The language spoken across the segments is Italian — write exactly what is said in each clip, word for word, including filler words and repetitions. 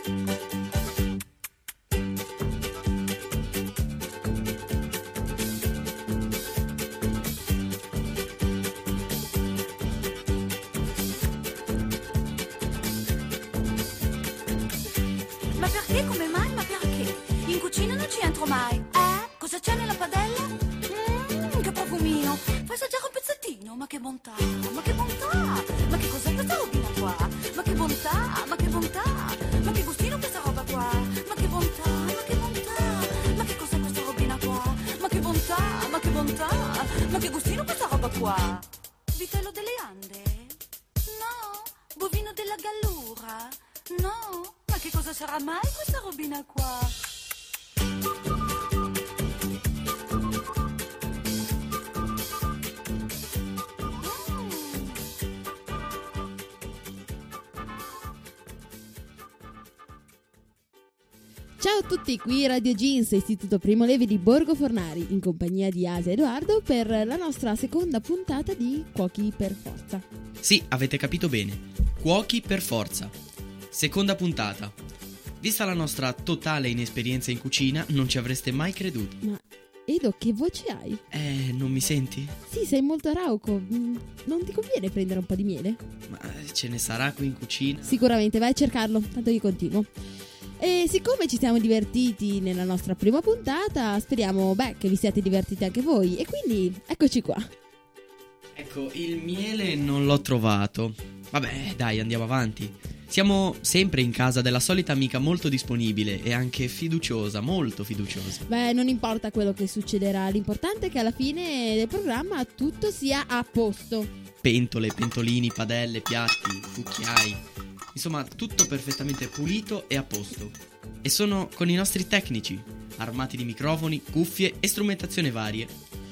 Ma perché? Come mai? Ma perché? In cucina non ci entro mai. Eh? Cosa c'è nella padella? Mmm, che profumino. Fai assaggiare un pezzettino. Ma che bontà, ma che bontà. Ma che cos'è questa robina qua? Ma che bontà, ma che bontà. Ma che gustino questa roba qua? Ma che bontà, ma che bontà. Ma che cos'è questa robina qua? Ma che bontà, ma che bontà. Ma che gustino questa roba qua? Vitello delle Ande? No. Bovino della Gallura? No. Ma che cosa sarà mai questa robina qua? Ciao a tutti, qui Radio Jeans, Istituto Primo Levi di Borgo Fornari, in compagnia di Asia e Edoardo per la nostra seconda puntata di Cuochi per Forza. Sì, avete capito bene, Cuochi per Forza. Seconda puntata. Vista la nostra totale inesperienza in cucina, non ci avreste mai creduto. Ma Edo, che voce hai? Eh, non mi senti? Sì, sei molto rauco. Mm, Non ti conviene prendere un po' di miele? Ma ce ne sarà qui in cucina? Sicuramente, vai a cercarlo, tanto io continuo. E siccome ci siamo divertiti nella nostra prima puntata, speriamo, beh, che vi siate divertiti anche voi. E quindi, eccoci qua. Ecco, il miele non l'ho trovato. Vabbè, dai, andiamo avanti. Siamo sempre in casa della solita amica molto disponibile e anche fiduciosa, molto fiduciosa. Beh, non importa quello che succederà, l'importante è che alla fine del programma tutto sia a posto. Pentole, pentolini, padelle, piatti, cucchiai. Insomma, tutto perfettamente pulito e a posto. E sono con i nostri tecnici, armati di microfoni, cuffie e strumentazione varie.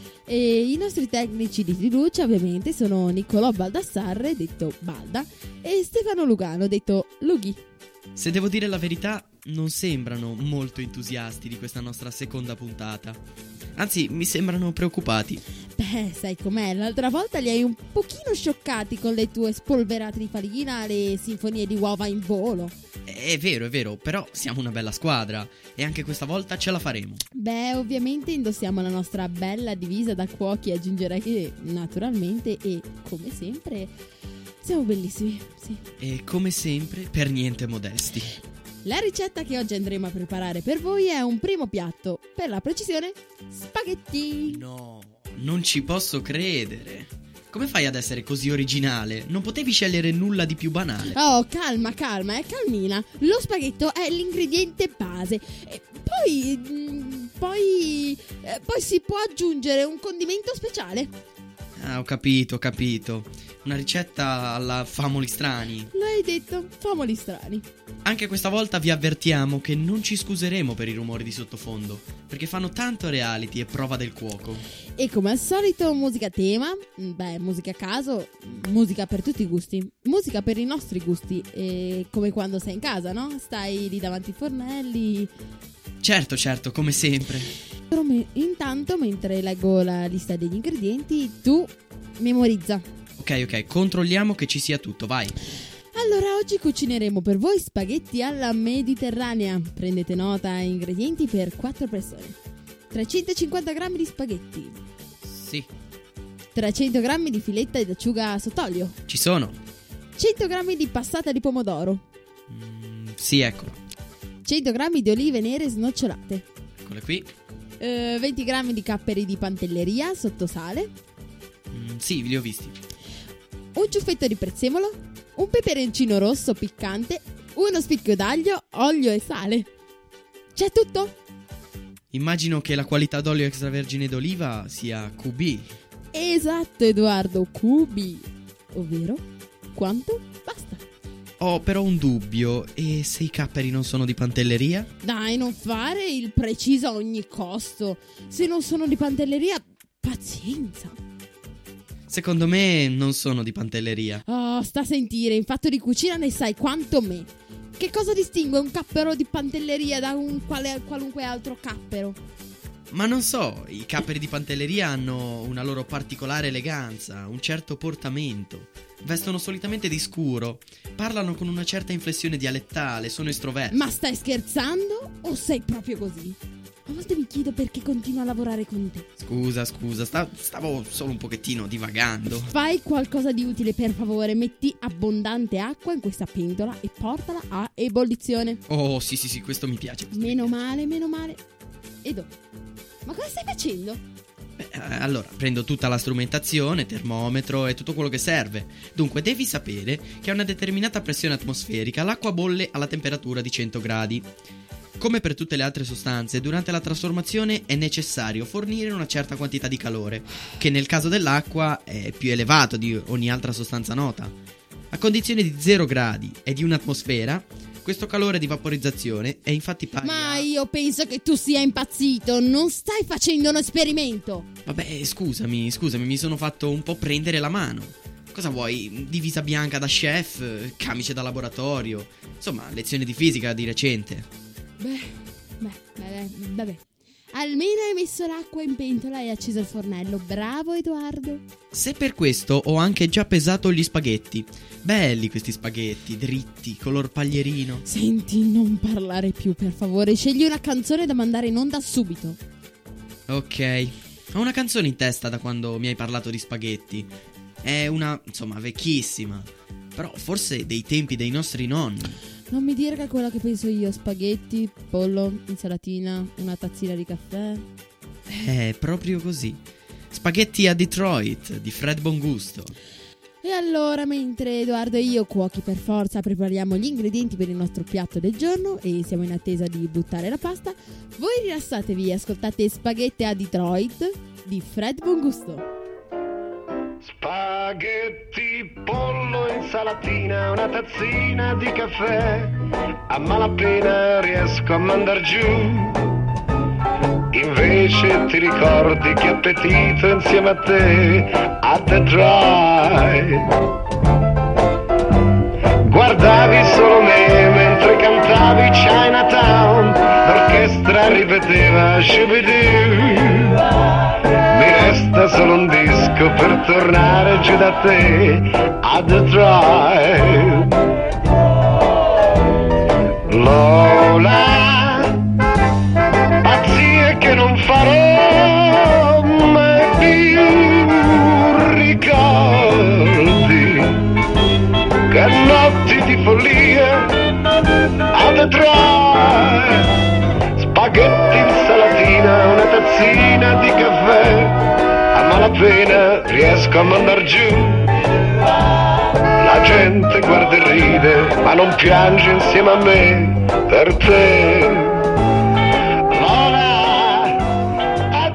E i nostri tecnici di fiducia ovviamente sono Niccolò Baldassarre, detto Balda, e Stefano Lugano, detto Lughi. Se devo dire la verità, non sembrano molto entusiasti di questa nostra seconda puntata. Anzi, mi sembrano preoccupati. Beh, sai com'è, l'altra volta li hai un pochino scioccati con le tue spolverate di farina, le sinfonie di uova in volo. È vero, è vero, però siamo una bella squadra e anche questa volta ce la faremo. Beh, ovviamente indossiamo la nostra bella divisa da cuochi, aggiungerei che naturalmente e come sempre siamo bellissimi, sì. E come sempre, per niente modesti. La ricetta che oggi andremo a preparare per voi è un primo piatto, per la precisione, spaghetti. No, non ci posso credere. Come fai ad essere così originale? Non potevi scegliere nulla di più banale. Oh, calma, calma, eh, calmina. Lo spaghetto è l'ingrediente base. E poi, mm, poi, eh, poi si può aggiungere un condimento speciale. Ah, ho capito, ho capito. Una ricetta alla Famoli Strani. L'hai detto, famoli strani. Anche questa volta vi avvertiamo che non ci scuseremo per i rumori di sottofondo, perché fanno tanto reality e prova del cuoco. E come al solito, musica tema, beh, musica a caso, musica per tutti i gusti, musica per i nostri gusti, e come quando sei in casa, no? Stai lì davanti ai fornelli. Certo, certo, come sempre. Però me- intanto, mentre leggo la lista degli ingredienti, tu memorizza. Ok, ok, controlliamo che ci sia tutto, vai. Allora, oggi cucineremo per voi spaghetti alla mediterranea. Prendete nota, ingredienti per quattro persone. trecentocinquanta grammi di spaghetti, Sì, trecento grammi di filetta ed acciuga sott'olio, ci sono. cento grammi di passata di pomodoro, Mm, sì, eccolo. cento grammi di olive nere snocciolate, Eccole qui. eh, venti grammi di capperi di pantelleria sotto sale, Mm, sì, li ho visti. un ciuffetto di prezzemolo, un peperoncino rosso piccante, uno spicchio d'aglio, olio e sale. C'è tutto? Immagino che la qualità d'olio extravergine d'oliva sia Q B. Esatto, Edoardo, cubi. Ovvero, quanto? Basta. Ho però un dubbio, e se i capperi non sono di pantelleria? Dai, non fare il preciso a ogni costo. Se non sono di pantelleria, pazienza. Secondo me non sono di pantelleria. Oh, sta a sentire, in fatto di cucina ne sai quanto me. Che cosa distingue un cappero di pantelleria da un quale, qualunque altro cappero? Ma non so, i capperi di pantelleria hanno una loro particolare eleganza, un certo portamento. Vestono solitamente di scuro, parlano con una certa inflessione dialettale, sono estroversi. Ma stai scherzando o sei proprio così? A volte mi chiedo perché continuo a lavorare con te. Scusa, scusa, sta- stavo solo un pochettino divagando. Fai qualcosa di utile, per favore. Metti abbondante acqua in questa pentola e portala a ebollizione. Oh, sì, sì, sì, questo mi piace. questo mi Meno piace. male, meno male. Edo, ma cosa stai facendo? Beh, eh, allora, prendo tutta la strumentazione, termometro e tutto quello che serve. Dunque, devi sapere che a una determinata pressione atmosferica l'acqua bolle alla temperatura di cento gradi. Come per tutte le altre sostanze, durante la trasformazione è necessario fornire una certa quantità di calore, che nel caso dell'acqua è più elevato di ogni altra sostanza nota. A condizione di zero gradi e di un'atmosfera, questo calore di vaporizzazione è infatti pari Ma a... io penso che tu sia impazzito. Non stai facendo uno esperimento. Vabbè, scusami, scusami, mi sono fatto un po' prendere la mano. Cosa vuoi? Divisa bianca da chef, camice da laboratorio, insomma, lezione di fisica di recente. Beh, beh, beh, vabbè. Almeno hai messo l'acqua in pentola e acceso il fornello. Bravo, Edoardo. Se per questo ho anche già pesato gli spaghetti. Belli questi spaghetti, dritti, color paglierino. Senti, non parlare più, per favore. Scegli una canzone da mandare in onda subito. Ok, ho una canzone in testa da quando mi hai parlato di spaghetti. È una, insomma, vecchissima, però forse dei tempi dei nostri nonni. Non mi dire che è quella che penso io. Spaghetti, pollo, insalatina, una tazzina di caffè. È proprio così. Spaghetti a Detroit di Fred Bongusto. E allora, mentre Edoardo e io, cuochi per forza, prepariamo gli ingredienti per il nostro piatto del giorno e siamo in attesa di buttare la pasta, voi rilassatevi e ascoltate Spaghetti a Detroit di Fred Bongusto. Spaghetti, pollo, insalatina, una tazzina di caffè. A malapena riesco a mandar giù. Invece ti ricordi che appetito insieme a te a Detroit. Guardavi solo me mentre cantavi Chinatown. L'orchestra ripeteva Shubidoo. Mi resta solo un disco per tornare giù da te a Detroit. Lola, pazzie che non farò mai più. Ricordi che notti di follia a Detroit. Spaghetti, insalatina, una tazzina di caffè. A malapena riesco a mandar giù. La gente guarda e ride, ma non piange insieme a me per te. Lola, a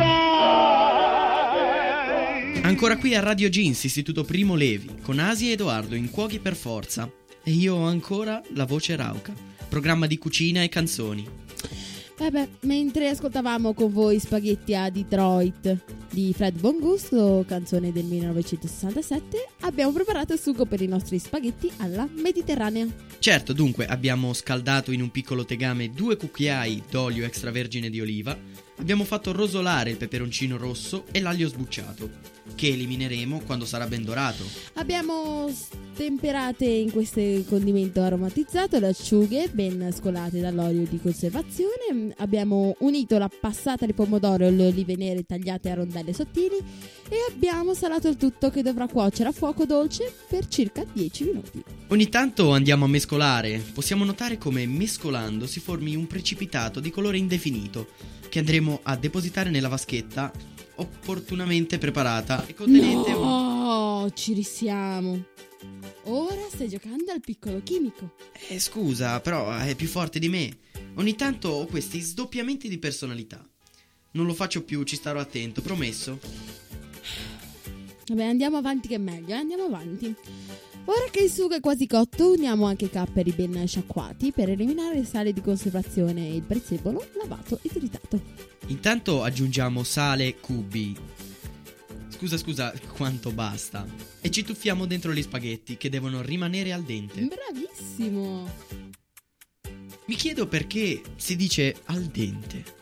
Detroit. Ancora qui a Radio Jeans, Istituto Primo Levi, con Asi e Edoardo in Cuochi per Forza. E io ho ancora la voce rauca, programma di cucina e canzoni. Vabbè, mentre ascoltavamo con voi Spaghetti a Detroit di Fred Bongusto, canzone del millenovecentosessantasette, abbiamo preparato il sugo per i nostri spaghetti alla mediterranea. Certo, dunque, abbiamo scaldato in un piccolo tegame due cucchiai d'olio extravergine di oliva, abbiamo fatto rosolare il peperoncino rosso e l'aglio sbucciato, che elimineremo quando sarà ben dorato. Abbiamo temperate in questo condimento aromatizzato le acciughe ben scolate dall'olio di conservazione. Abbiamo unito la passata di pomodoro e le olive nere tagliate a rondelle sottili e abbiamo salato il tutto, che dovrà cuocere a fuoco dolce per circa dieci minuti. Ogni tanto andiamo a mescolare. Possiamo notare come mescolando si formi un precipitato di colore indefinito che andremo a depositare nella vaschetta opportunamente preparata e contenente un... No, ci risiamo. Ora stai giocando al piccolo chimico. Eh, scusa, però è più forte di me. Ogni tanto ho questi sdoppiamenti di personalità. Non lo faccio più, ci starò attento, promesso. Vabbè, andiamo avanti che è meglio, eh? Andiamo avanti. Ora che il sugo è quasi cotto, uniamo anche i capperi ben sciacquati per eliminare le sali di conservazione e il prezzemolo lavato e tritato. Intanto aggiungiamo sale cubi. Scusa, scusa, quanto basta. E ci tuffiamo dentro gli spaghetti che devono rimanere al dente. Bravissimo! Mi chiedo perché si dice al dente.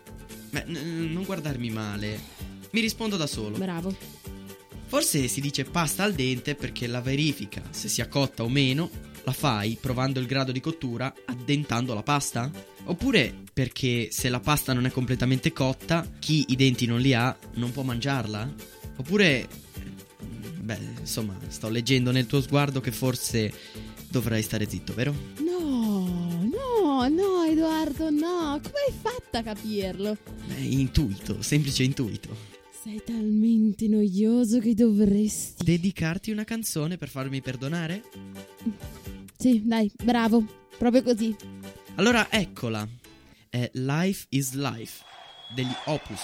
Beh, n- non guardarmi male. Mi rispondo da solo. Bravo. Forse si dice pasta al dente perché la verifica se sia cotta o meno la fai provando il grado di cottura addentando la pasta? Oppure perché se la pasta non è completamente cotta, chi i denti non li ha non può mangiarla? Oppure, beh, insomma, sto leggendo nel tuo sguardo che forse dovrai stare zitto, vero? No, no, no Edoardo, no. Come hai fatto a capirlo? Beh, intuito, semplice intuito. Sei talmente noioso che dovresti... Dedicarti una canzone per farmi perdonare? Sì, dai, bravo, proprio così. Allora eccola, è Life is Life degli Opus.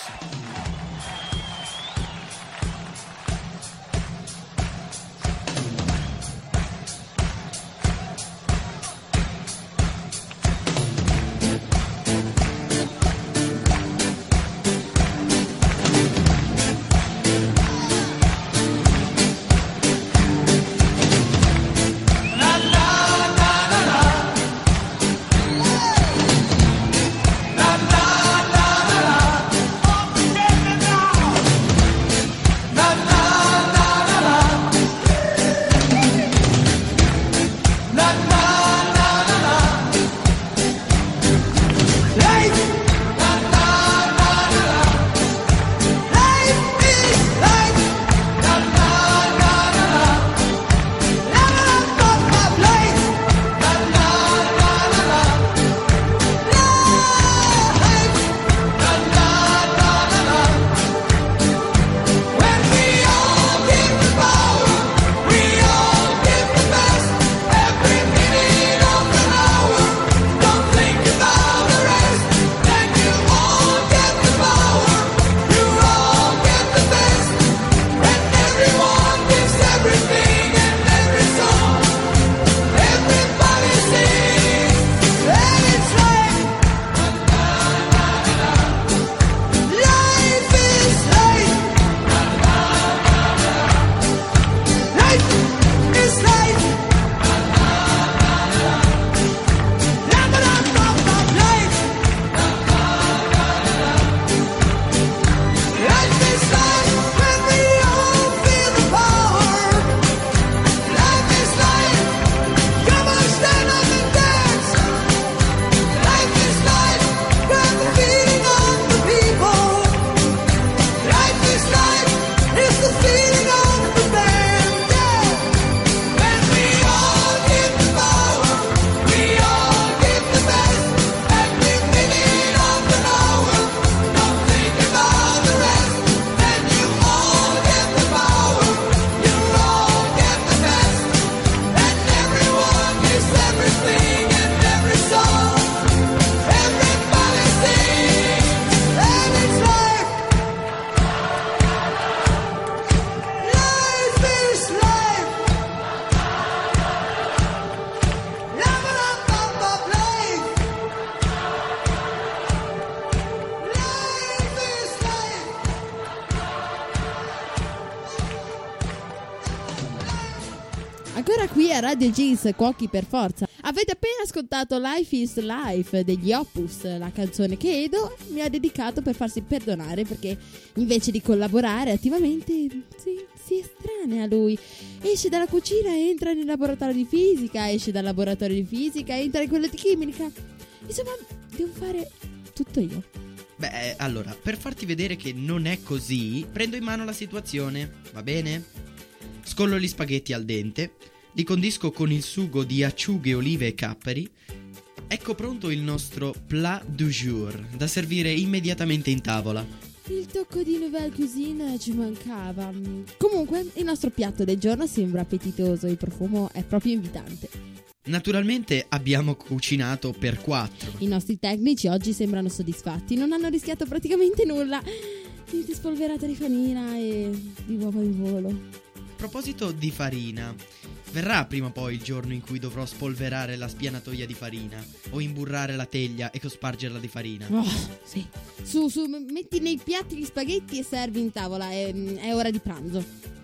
Ancora qui a Radio Jeans, Cuochi per Forza. Avete appena ascoltato Life is Life degli Opus, la canzone che Edo mi ha dedicato per farsi perdonare perché invece di collaborare attivamente si, si estranea a lui. Esce dalla cucina e entra nel laboratorio di fisica, esce dal laboratorio di fisica e entra in quello di chimica. Insomma, devo fare tutto io. Beh, allora, per farti vedere che non è così, prendo in mano la situazione, va bene? Scollo gli spaghetti al dente, li condisco con il sugo di acciughe, olive e capperi. Ecco pronto il nostro plat du jour, da servire immediatamente in tavola. Il tocco di nouvelle cuisine ci mancava. Comunque, il nostro piatto del giorno sembra appetitoso, il profumo è proprio invitante. Naturalmente abbiamo cucinato per quattro. I nostri tecnici oggi sembrano soddisfatti, non hanno rischiato praticamente nulla. Niente spolverata di farina e di uova in volo. A proposito di farina, verrà prima o poi il giorno in cui dovrò spolverare la spianatoia di farina o imburrare la teglia e cospargerla di farina. Oh, sì. Su, su, metti nei piatti gli spaghetti e servi in tavola, è, è ora di pranzo.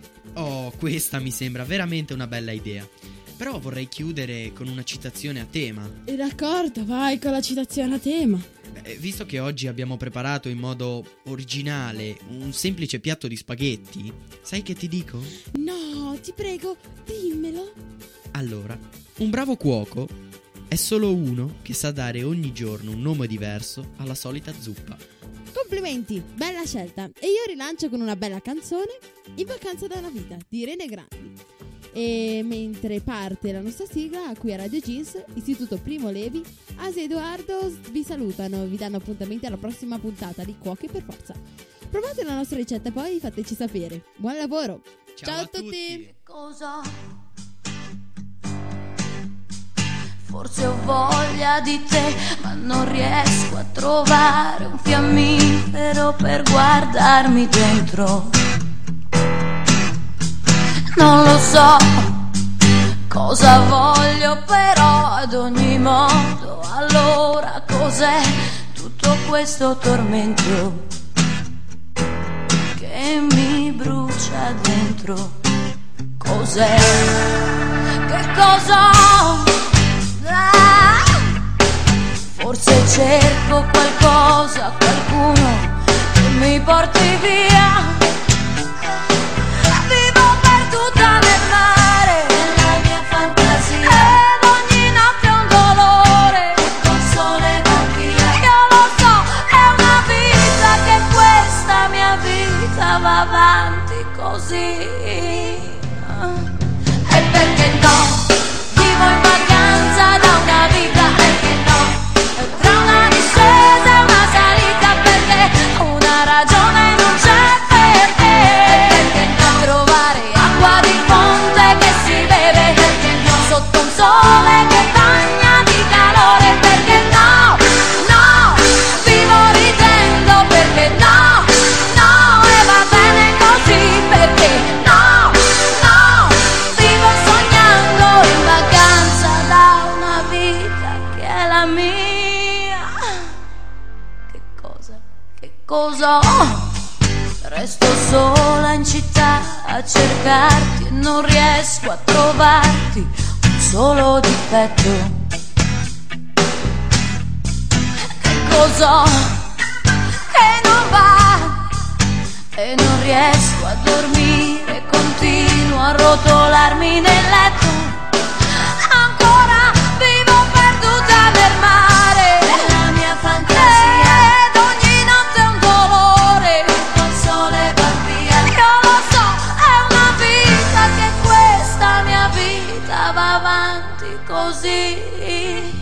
Oh, questa mi sembra veramente una bella idea. Però vorrei chiudere con una citazione a tema. E d'accordo, vai con la citazione a tema. Beh, Eh, visto che oggi abbiamo preparato in modo originale un semplice piatto di spaghetti, sai che ti dico? No, ti prego, dimmelo. Allora, un bravo cuoco è solo uno che sa dare ogni giorno un nome diverso alla solita zuppa. Complimenti, bella scelta. E io rilancio con una bella canzone, In vacanza da una vita, di Irene Grandi. E mentre parte la nostra sigla, qui a Radio Jeans, Istituto Primo Levi, Asia e Edoardo vi salutano, vi danno appuntamenti alla prossima puntata di Cuochi per Forza. Provate la nostra ricetta e poi fateci sapere. Buon lavoro! Ciao, Ciao a a tutti. tutti. Cosa? Forse ho voglia di te, ma non riesco a trovare un fiammifero per guardarmi dentro. Non lo so cosa voglio, però ad ogni modo, allora cos'è tutto questo tormento che mi brucia dentro? Cos'è? Che cosa ho? Ah, forse cerco qualcosa, qualcuno che mi porti via. Vivo perduta nel mare, nella mia fantasia, ed ogni notte è un dolore con sole via. Io lo so, è una vita che questa mia vita va avanti così. E perché no? Vivo in vacanza da una vita, perché no? Tra una discesa e una salita, perché una ragione non c'è perché. Perché no? Trovare acqua di fonte che si beve, perché no? Sotto un sole che bagna di calore, perché no? No, vivo ridendo, perché no? No, e va bene così, perché no? No, vivo sognando in vacanza da una vita che è la mia. Che cosa? Che cosa ho? Resto sola in città a cercarti e non riesco a trovarti un solo difetto. Che cosa ho? Che non va e non riesco a dormire, continuo a rotolarmi nel letto. Ancora vivo perduta nel mare, nella mia fantasia, ed ogni notte è un dolore col sole va via. Io lo so, è una vita che questa mia vita va avanti così.